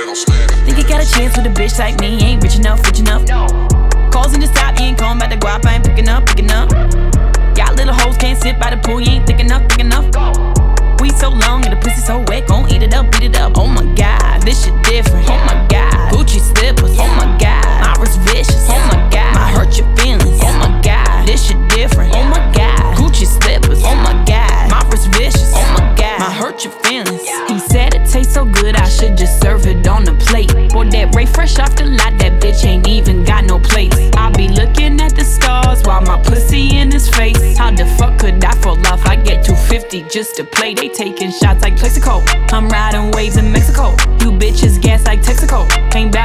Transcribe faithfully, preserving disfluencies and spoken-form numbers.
Think you got a chance with a bitch like me? Ain't rich enough, rich enough. Calls in the stop, you ain't calling about the guap, I ain't picking up, picking up. Y'all little hoes can't sit by the pool, you ain't thick enough, thick enough. We so long and the pussy so wet, gon' eat it up, eat it up. Oh my god, this shit different. Oh my god, Gucci slippers. Oh my god, my wrist vicious. Oh my god, I hurt your feelings. Oh my god, this shit different. Oh my god, Gucci slippers. Oh my god, my wrist vicious. Oh my god, I hurt your feelings. He said it tastes so good, I should just serve it on the plate. Boy, that Ray fresh off the lot, that bitch ain't even got no place. I be looking at the stars while my pussy in his face. How the fuck could I fall off? I get two fifty just to play. They taking shots like Plexico. I'm riding waves in Mexico. You bitches gas like Texaco. Came back